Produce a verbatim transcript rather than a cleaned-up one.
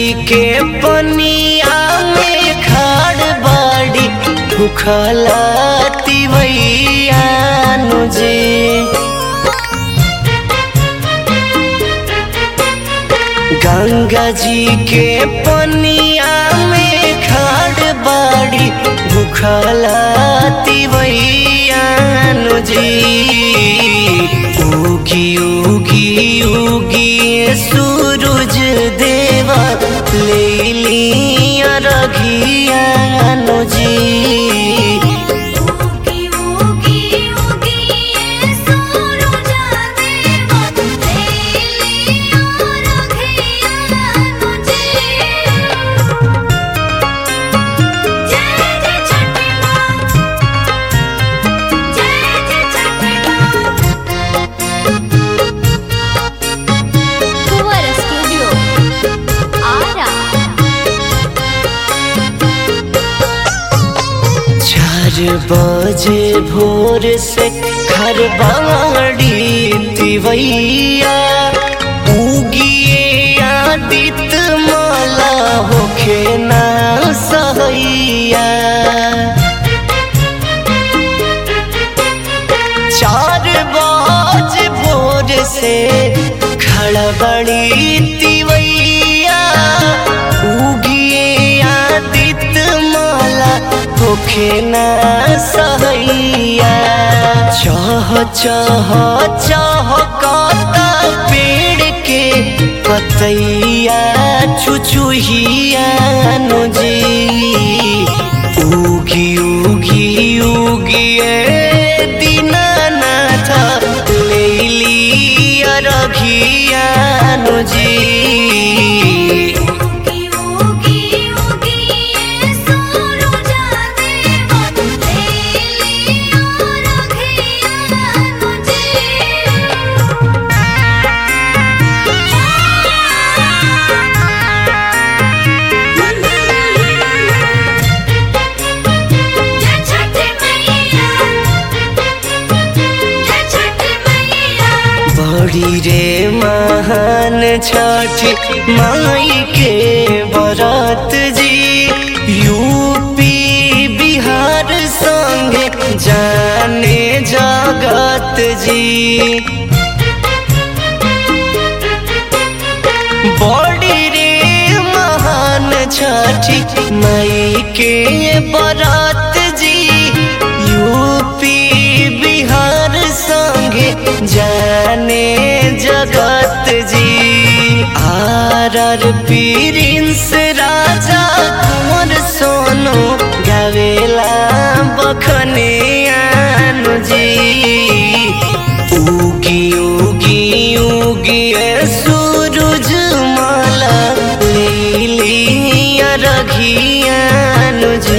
के पनिया में खाड़ बाड़ी भूखला तिवैया नुजे। गंगा जी के पनिया में खाड़ बाड़ी भूखला तिवैया नुजे। उगी उगी उगी सूरज देवा ले लिया रघिया नुजी। उगी उगी उगी सूरज देवा ले लिया रघिया नुजी। जय जय छठी माँ, जय जय छठी माँ। कुंवर स्टूडियो आरा। चार बजे भोर से घर बाड़ी तिवैया उगिए आदित माला होखे ना सहैया। चार बजे भोर से खड़ा बड़ी तिवैया उगिए आदित माला होखे ना सहैया। चह चह चह काता पेड़ के पतैया चुचुहिया नुजी। उगी उगी उगी दीनानाथ ले लिया रघिया नुजी। उगी उगी उगी सूरज देवा ले लिया रघिया नुजी। जय छठी मैया, जय छठी मैया। बड़ी रे महान छठी माई के बरत जी। यूपी बिहार संगे जाने जगत जी। बड़ी रे महान छठी माई के बरत जी। यूपी बिहार संगे जाने जगत जी। आर आर प्रिंस राजा कुंवर सोनू गावेला बखने नुजी। उगी उगी उगी सूरज माला ले लिया रघिया नुजी।